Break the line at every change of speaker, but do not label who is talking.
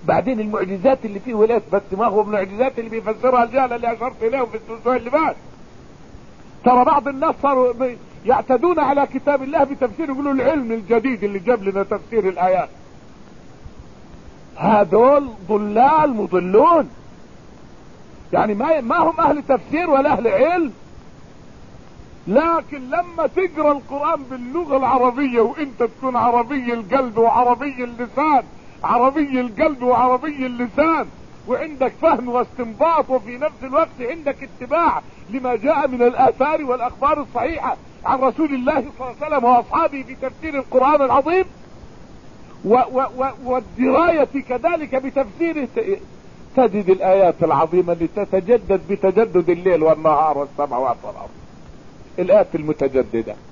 بعدين المعجزات اللي فيه ولاية، بس ما هو من المعجزات اللي بيفسرها الجهل اللي اشرت اليه في الاسبوع اللي فات. ترى بعض الناس صاروا يعتدون على كتاب الله بتفسير، يقولوا العلم الجديد اللي جاب لنا تفسير الايات. هذول ضلال مضلون، يعني ما هم اهل تفسير ولا اهل علم. لكن لما تقرأ القرآن باللغة العربية وانت تكون عربي القلب وعربي اللسان، عربي القلب وعربي اللسان، وعندك فهم واستنباط، وفي نفس الوقت عندك اتباع لما جاء من الآثار والأخبار الصحيحة عن رسول الله صلى الله عليه وسلم وأصحابه في تفسير القرآن العظيم، والدراية كذلك بتفسيره، تجد الآيات العظيمة اللي تتجدد بتجدد الليل والنهار والسماوات والأرض، الآيات المتجددة.